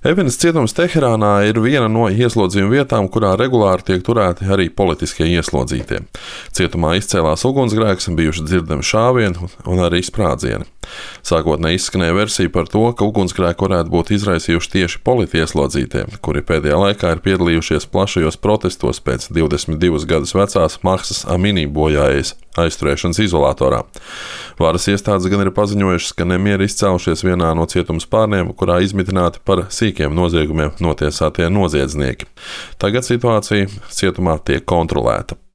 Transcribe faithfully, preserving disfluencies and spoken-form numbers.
Evinas cietums Teherānā ir viena no ieslodzījuma vietām, kurā regulāri tiek turēti arī politiskie ieslodzītie. Cietumā izcēlās ugunsgrēks, bijuši dzirdami šāvieni un arī sprādzieni. Sākotnēji izskanēja versija par to, ka ugunsgrēku varētu būt izraisījuši tieši politieslodzītie, kuri pēdējā laikā ir piedalījušies plašajos protestos pēc divdesmit divus gadus vecās Mahsas Amini bojājas aizturēšanas izolatorā. Varas iestādes gan ir paziņojušas, ka nemieri izcēlušies vienā no cietuma spārniem, kurā izmitināti par sīkiem noziegumiem notiesātie noziedznieki. Tagad situācija cietumā tiek kontrolēta.